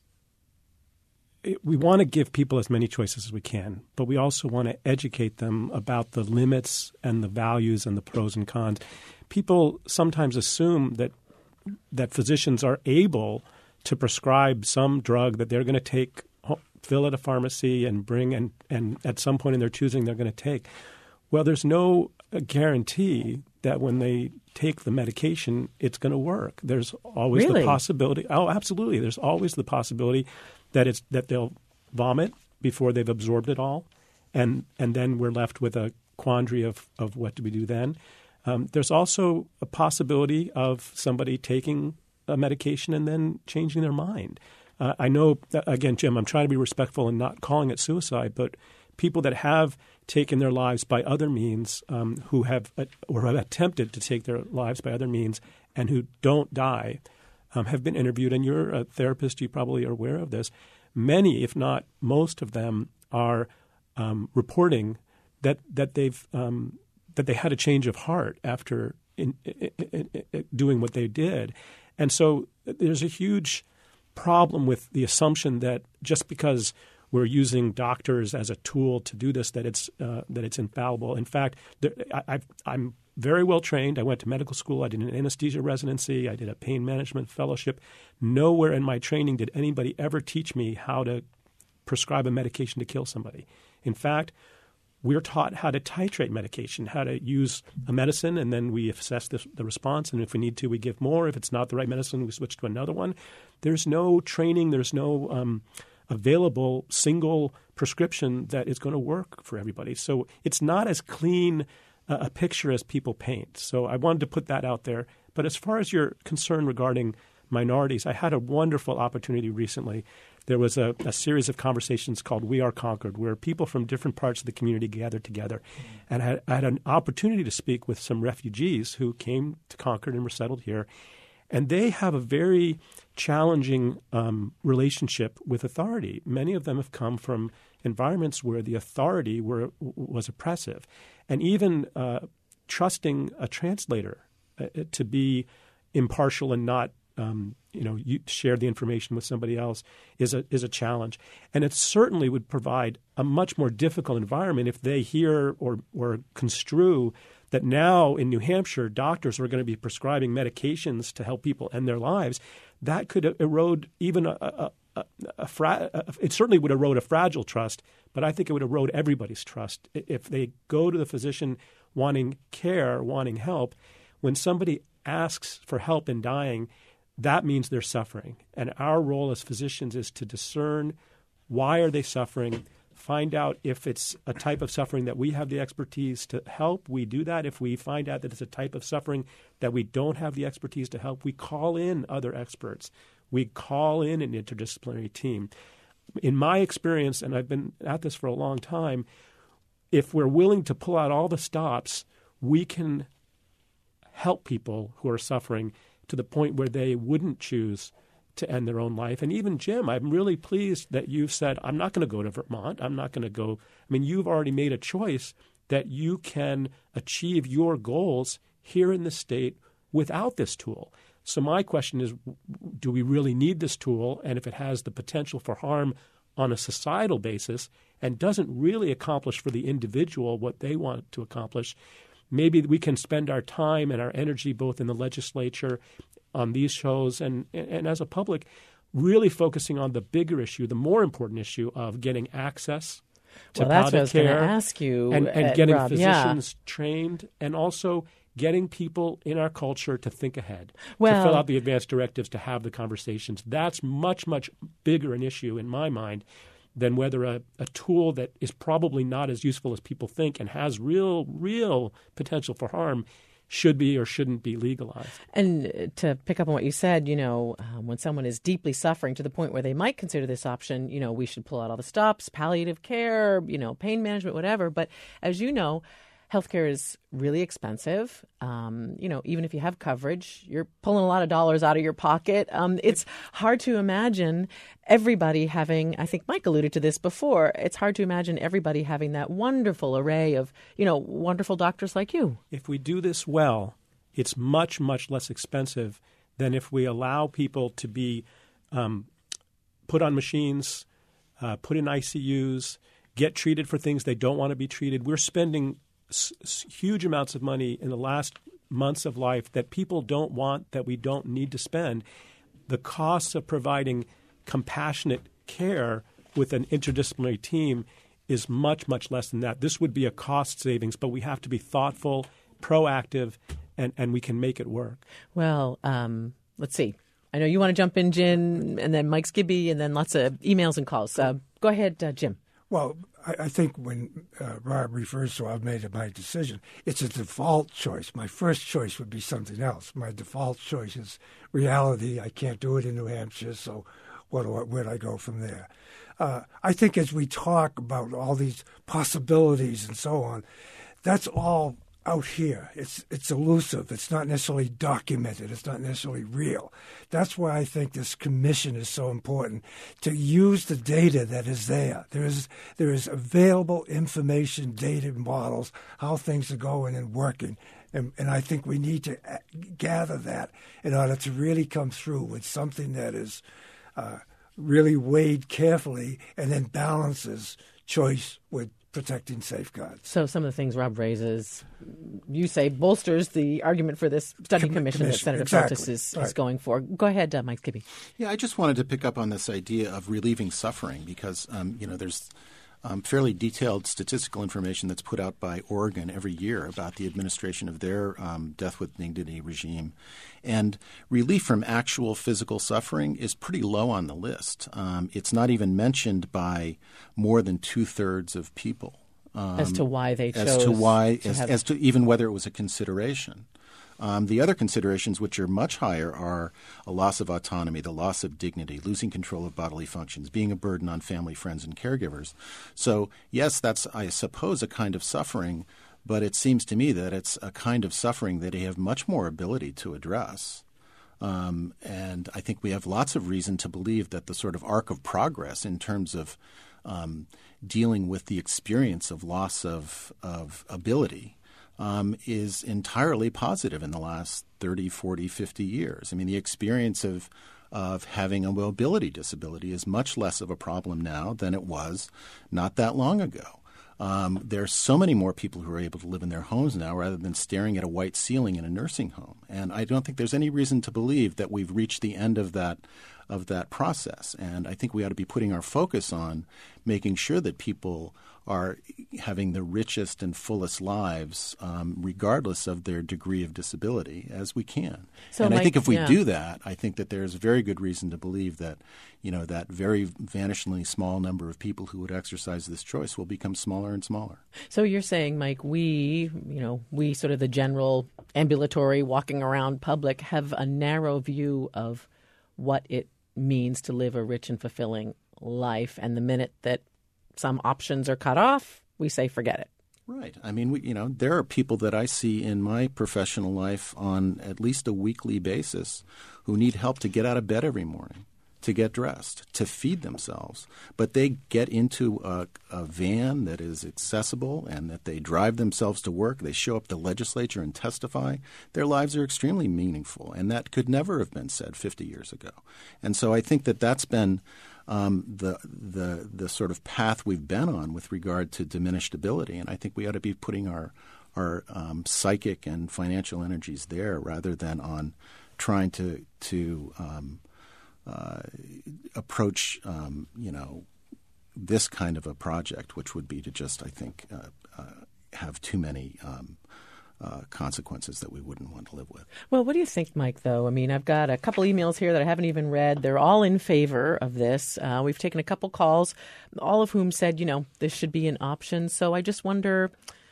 we want to give people as many choices as we can, but we also want to educate them about the limits and the values and the pros and cons. People sometimes assume that that physicians are able to prescribe some drug that they're going to take, fill at a pharmacy and bring, and, and at some point in their choosing they're going to take. Well, there's no guarantee that when they take the medication, it's going to work. There's always Really? the possibility. Oh, absolutely. There's always the possibility that it's that they'll vomit before they've absorbed it all, and and then we're left with a quandary of, of what do we do then. Um, there's also a possibility of somebody taking a medication and then changing their mind. Uh, I know, again, Jim, I'm trying to be respectful and not calling it suicide, but people that have taken their lives by other means, um, who have uh, or have attempted to take their lives by other means and who don't die, um, have been interviewed. And you're a therapist, you probably are aware of this. Many, if not most of them, are um, reporting that that they've um, that they had a change of heart after in, in, in, in doing what they did. And so there's a huge problem with the assumption that just because we're using doctors as a tool to do this, that it's uh, that it's infallible. In fact, there, I, I've, I'm very well trained. I went to medical school. I did an anesthesia residency. I did a pain management fellowship. Nowhere in my training did anybody ever teach me how to prescribe a medication to kill somebody. In fact, we're taught how to titrate medication, how to use a medicine, and then we assess the, the response. And if we need to, we give more. If it's not the right medicine, we switch to another one. There's no training. There's no um, available single prescription that is going to work for everybody. So it's not as clean uh, a picture as people paint. So I wanted to put that out there. But as far as your concern regarding minorities, I had a wonderful opportunity recently. There was a, a series of conversations called We Are Concord, where people from different parts of the community gathered together. And I had, I had an opportunity to speak with some refugees who came to Concord and were settled here. And they have a very challenging um, relationship with authority. Many of them have come from environments where the authority were, was oppressive. And even uh, trusting a translator uh, to be impartial and not Um, you know, you share the information with somebody else is a is a challenge, and it certainly would provide a much more difficult environment if they hear or or construe that now in New Hampshire doctors are going to be prescribing medications to help people end their lives. That could erode even a, a, a, a, fra- a it certainly would erode a fragile trust, but I think it would erode everybody's trust if they go to the physician wanting care, wanting help. When somebody asks for help in dying, that means they're suffering. And our role as physicians is to discern why are they suffering, find out if it's a type of suffering that we have the expertise to help. We do that. If we find out that it's a type of suffering that we don't have the expertise to help, we call in other experts. We call in an interdisciplinary team. In my experience, and I've been at this for a long time, if we're willing to pull out all the stops, we can help people who are suffering to the point where they wouldn't choose to end their own life. And even, Jim, I'm really pleased that you've said, I'm not going to go to Vermont. I'm not going to go. I mean, you've already made a choice that you can achieve your goals here in the state without this tool. So my question is, do we really need this tool? And if it has the potential for harm on a societal basis and doesn't really accomplish for the individual what they want to accomplish, maybe we can spend our time and our energy both in the legislature, on these shows, and, and as a public, really focusing on the bigger issue, the more important issue of getting access to well, that's palliative what I was going care to ask you, and, and uh, getting Rob, physicians yeah. trained, and also getting people in our culture to think ahead, well, to fill out the advance directives, to have the conversations. That's much, much bigger an issue in my mind than whether a, a tool that is probably not as useful as people think and has real, real potential for harm should be or shouldn't be legalized. And to pick up on what you said, you know, um, when someone is deeply suffering to the point where they might consider this option, you know, we should pull out all the stops, palliative care, you know, pain management, whatever. But as you know, healthcare is really expensive. Um, you know, even if you have coverage, you're pulling a lot of dollars out of your pocket. Um, it's hard to imagine everybody having, I think Mike alluded to this before, it's hard to imagine everybody having that wonderful array of, you know, wonderful doctors like you. If we do this well, it's much, much less expensive than if we allow people to be um, put on machines, uh, put in I C Us, get treated for things they don't want to be treated. We're spending s- s- huge amounts of money in the last months of life that people don't want, that we don't need to spend. The costs of providing compassionate care with an interdisciplinary team is much, much less than that. This would be a cost savings, but we have to be thoughtful, proactive, and, and we can make it work. Well, um, let's see. I know you want to jump in, Jim, and then Mike Skibby, and then lots of emails and calls. Uh, go ahead, uh, Jim. Well, I, I think when uh, Rob refers to I've made my decision, it's a default choice. My first choice would be something else. My default choice is reality. I can't do it in New Hampshire, so what do I, where do I go from there? Uh, I think as we talk about all these possibilities and so on, that's all out here. It's it's elusive. It's not necessarily documented. It's not necessarily real. That's why I think this commission is so important, to use the data that is there. There is there is available information, data models, how things are going and working. And, and I think we need to gather that in order to really come through with something that is uh, really weighed carefully and then balances choice with protecting safeguards. So some of the things Rob raises, you say, bolsters the argument for this study Com- commission, commission that Senator exactly. Feltus is, right. is going for. Go ahead, uh, Mike Skibby. Yeah, I just wanted to pick up on this idea of relieving suffering because, um, you know, there's um, fairly detailed statistical information that's put out by Oregon every year about the administration of their um, death with dignity regime. And relief from actual physical suffering is pretty low on the list. Um, it's not even mentioned by more than two-thirds of people. Um, as to why they chose as to why to as, have... as to even whether it was a consideration. Um, the other considerations, which are much higher, are a loss of autonomy, the loss of dignity, losing control of bodily functions, being a burden on family, friends, and caregivers. So, yes, that's, I suppose, a kind of suffering, but it seems to me that it's a kind of suffering that they have much more ability to address. Um, and I think we have lots of reason to believe that the sort of arc of progress in terms of um, dealing with the experience of loss of, of ability Um, is entirely positive in the last thirty, forty, fifty years. I mean, the experience of of having a mobility disability is much less of a problem now than it was not that long ago. Um, there are so many more people who are able to live in their homes now rather than staring at a white ceiling in a nursing home. And I don't think there's any reason to believe that we've reached the end of that of that process. And I think we ought to be putting our focus on making sure that people are having the richest and fullest lives, um, regardless of their degree of disability, as we can. So and Mike, I think if we yeah. do that, I think that there's very good reason to believe that, you know, that very vanishingly small number of people who would exercise this choice will become smaller and smaller. So you're saying, Mike, we, you know, we sort of the general ambulatory walking around public have a narrow view of what it means to live a rich and fulfilling life. And the minute that some options are cut off, we say forget it. Right. I mean, we, you know, there are people that I see in my professional life on at least a weekly basis who need help to get out of bed every morning, to get dressed, to feed themselves. But they get into a, a van that is accessible and that they drive themselves to work. They show up at the legislature and testify. Their lives are extremely meaningful, and that could never have been said fifty years ago. And so I think that that's been Um, the the the sort of path we've been on with regard to diminished ability, and I think we ought to be putting our our um, psychic and financial energies there rather than on trying to to um, uh, approach um, you know this kind of a project, which would be to just I think uh, uh, have too many um, uh, consequences that we wouldn't want to live with. Well, what do you think, Mike, though? I mean, I've got a couple emails here that I haven't even read. They're all in favor of this. Uh, we've taken a couple calls, all of whom said, you know, this should be an option. So I just wonder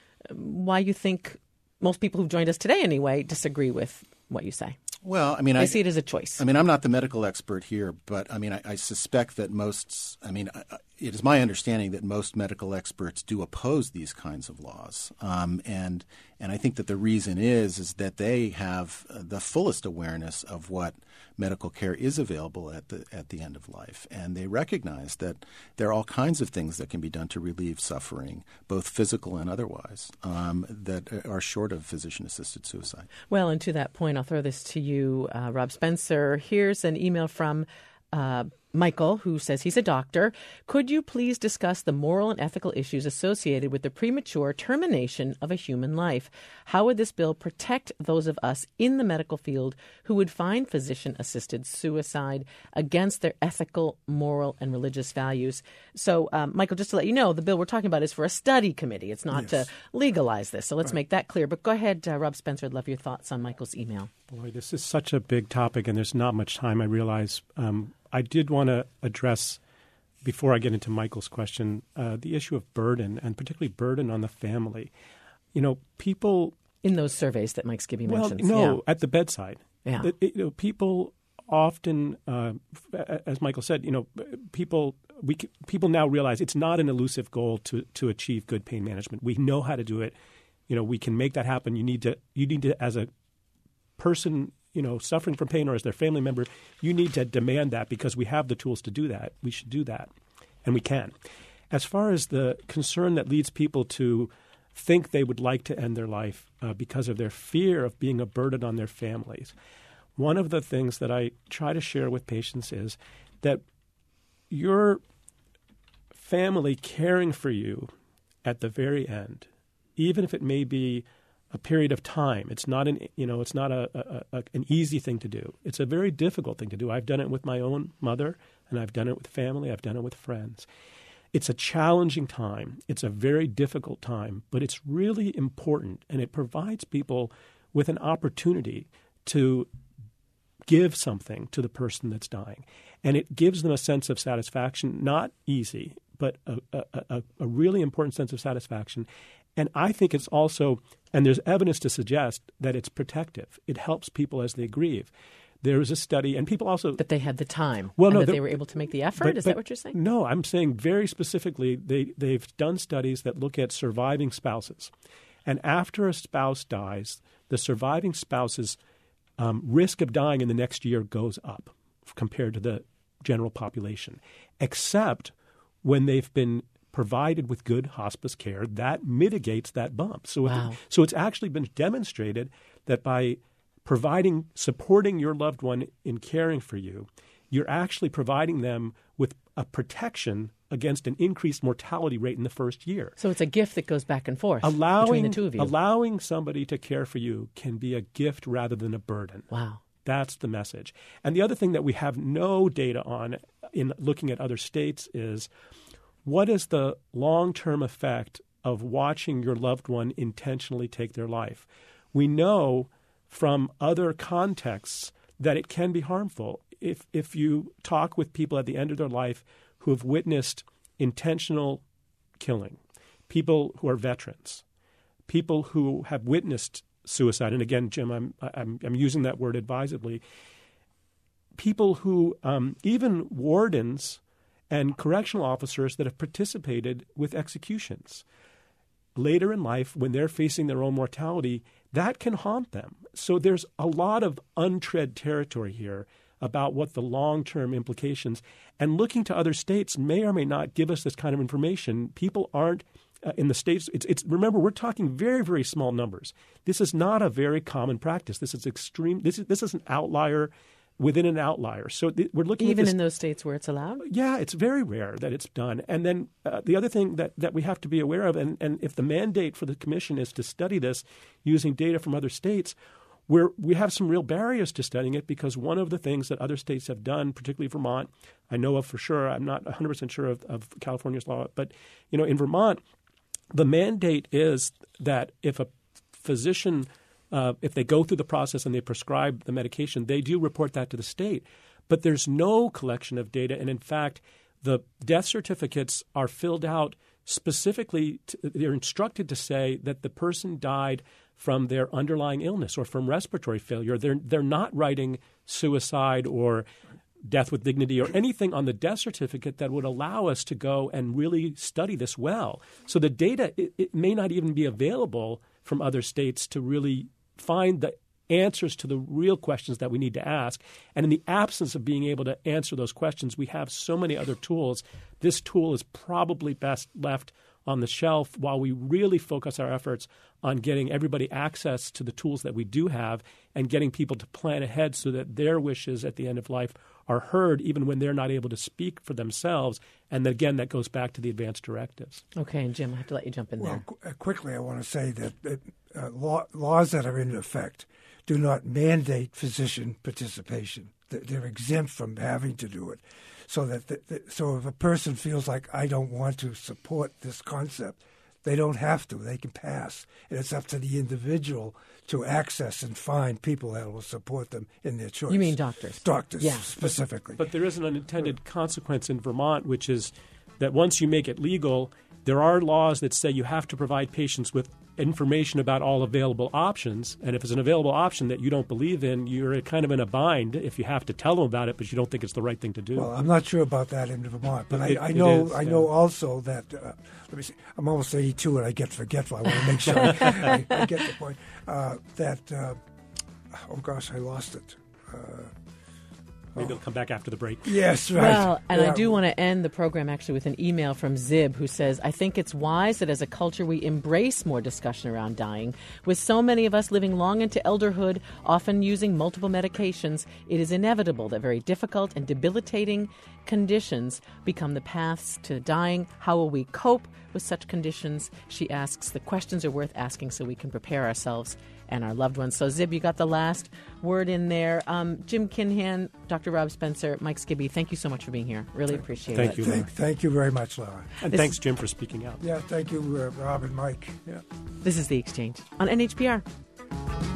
why you think most people who've joined us today anyway disagree with what you say. Well, I mean, I, I see it as a choice. I mean, I'm not the medical expert here, but I mean, I, I suspect that most, I mean, I, it is my understanding that most medical experts do oppose these kinds of laws. Um, and and I think that the reason is, is that they have the fullest awareness of what medical care is available at the at the end of life. And they recognize that there are all kinds of things that can be done to relieve suffering, both physical and otherwise, um, that are short of physician-assisted suicide. Well, and to that point, I'll throw this to you, uh, Rob Spencer. Here's an email from uh, Michael, who says he's a doctor. Could you please discuss the moral and ethical issues associated with the premature termination of a human life? How would this bill protect those of us in the medical field who would find physician-assisted suicide against their ethical, moral, and religious values? So, um, Michael, just to let you know, the bill we're talking about is for a study committee. It's not Yes. to legalize this. So let's Right. make that clear. But go ahead, uh, Rob Spencer. I'd love your thoughts on Michael's email. Boy, this is such a big topic, and there's not much time, I realize. Um, I did want to address, before I get into Michael's question, uh, the issue of burden, and particularly burden on the family. You know, people... In those surveys that Mike Skibby Well, mentions. no, Yeah. at the bedside. Yeah. It- it- you know, people often, uh, f- as Michael said, you know, people we c- people now realize it's not an elusive goal to to achieve good pain management. We know how to do it. You know, we can make that happen. You need to you need to, as a person, you know, suffering from pain or as their family member, you need to demand that because we have the tools to do that. We should do that, and we can. As far as the concern that leads people to think they would like to end their life uh, because of their fear of being a burden on their families, one of the things that I try to share with patients is that your family caring for you at the very end, even if it may be a period of time, it's not an you know it's not a, a, a an easy thing to do. It's a very difficult thing to do. I've done it with my own mother, and I've done it with family. I've done it with friends. It's a challenging time. It's a very difficult time, but it's really important, and it provides people with an opportunity to give something to the person that's dying. And it gives them a sense of satisfaction, not easy, but a, a, a, a really important sense of satisfaction. And I think it's also, and there's evidence to suggest that it's protective. It helps people as they grieve. There was a study, and people also... That they had the time, well, and no, that the, they were able to make the effort? but, Is but, that what you're saying? No, I'm saying very specifically they, they've done studies that look at surviving spouses. And after a spouse dies, the surviving spouse's um, risk of dying in the next year goes up compared to the general population, except when they've been provided with good hospice care. That mitigates that bump. So, Wow. if, so it's actually been demonstrated that by providing, supporting your loved one in caring for you, you're actually providing them with a protection against an increased mortality rate in the first year. So it's a gift that goes back and forth Allowing, between the two of you. allowing somebody to care for you can be a gift rather than a burden. Wow. That's the message. And the other thing that we have no data on in looking at other states is what is the long-term effect of watching your loved one intentionally take their life? We know from other contexts that it can be harmful. If if you talk with people at the end of their life who have witnessed intentional killing, people who are veterans, people who have witnessed suicide, and again, Jim, I'm I'm, I'm using that word advisedly, people who, um, even wardens and correctional officers that have participated with executions. Later in life, when they're facing their own mortality, that can haunt them. So there's a lot of untread territory here about what the long-term implications, and looking to other states may or may not give us this kind of information. People aren't uh, in the states. It's, it's remember, we're talking very, very small numbers. This is not a very common practice. This is extreme. This is this is an outlier within an outlier. So th- we're looking Even at this, in those states where it's allowed? Yeah, it's very rare that it's done. And then uh, the other thing that, that we have to be aware of, and, and if the mandate for the commission is to study this using data from other states, we're, we have some real barriers to studying it because one of the things that other states have done, particularly Vermont, I know of for sure, I'm not one hundred percent sure of, of California's law, but you know, in Vermont, the mandate is that if a physician, uh, if they go through the process and they prescribe the medication, they do report that to the state. But there's no collection of data. And in fact, the death certificates are filled out specifically. To, they're instructed to say that the person died from their underlying illness or from respiratory failure. They're, they're not writing suicide or death with dignity or anything on the death certificate that would allow us to go and really study this well. So the data, it, it may not even be available from other states to really find the answers to the real questions that we need to ask. And in the absence of being able to answer those questions, we have so many other tools. This tool is probably best left on the shelf while we really focus our efforts on getting everybody access to the tools that we do have and getting people to plan ahead so that their wishes at the end of life are heard even when they're not able to speak for themselves. And again, that goes back to the advance directives. Okay, and Jim, I have to let you jump in well, there. Qu- quickly, I want to say that, that uh, law, laws that are in effect do not mandate physician participation. They're exempt from having to do it. So that the, the, so if a person feels like I don't want to support this concept, they don't have to. They can pass. And it's up to the individual to access and find people that will support them in their choice. You mean doctors? Doctors, yeah. specifically. But, but there is an unintended consequence in Vermont, which is that once you make it legal, there are laws that say you have to provide patients with information about all available options. And if it's an available option that you don't believe in, you're kind of in a bind if you have to tell them about it, but you don't think it's the right thing to do. Well, I'm not sure about that in Vermont, but it, I, I know is, I yeah. know also that, uh, let me see, I'm almost eighty-two and I get forgetful. I want to make sure I, I get the point. Uh, that, uh, oh gosh, I lost it. Uh, Maybe they'll come back after the break. Yes, right. Well, and yeah. I do want to end the program actually with an email from Zib who says, I think it's wise that as a culture we embrace more discussion around dying. With so many of us living long into elderhood, often using multiple medications, it is inevitable that very difficult and debilitating conditions become the paths to dying. How will we cope with such conditions? She asks. The questions are worth asking so we can prepare ourselves and our loved ones. So, Zib, you got the last word in there. Um, Jim Kinhan, Doctor Rob Spencer, Mike Skibby, thank you so much for being here. Really appreciate thank it. You, thank, thank you very much, Laura. And This thanks, Jim, for speaking out. Yeah, thank you, uh, Rob and Mike. Yeah. This is The Exchange on N H P R.